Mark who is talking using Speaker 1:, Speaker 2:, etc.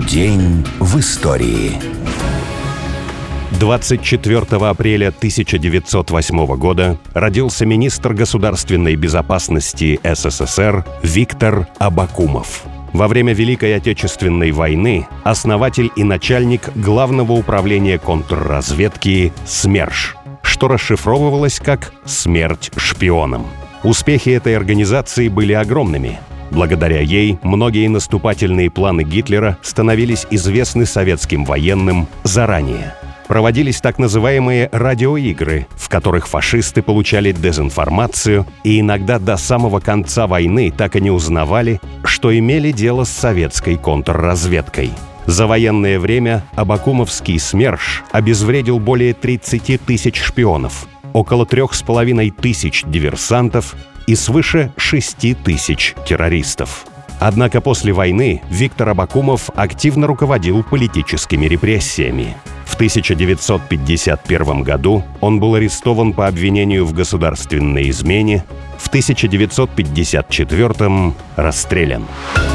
Speaker 1: День в истории.
Speaker 2: 24 апреля 1908 года родился министр государственной безопасности СССР Виктор Абакумов. Во время Великой Отечественной войны основатель и начальник Главного управления контрразведки СМЕРШ, что расшифровывалось как «Смерть шпионам». Успехи этой организации были огромными. Благодаря ей многие наступательные планы Гитлера становились известны советским военным заранее. Проводились так называемые радиоигры, в которых фашисты получали дезинформацию и иногда до самого конца войны так и не узнавали, что имели дело с советской контрразведкой. За военное время Абакумовский СМЕРШ обезвредил более 30 тысяч шпионов, около 3500 диверсантов и свыше 6 тысяч террористов. Однако после войны Виктор Абакумов активно руководил политическими репрессиями. В 1951 году он был арестован по обвинению в государственной измене, в 1954 расстрелян.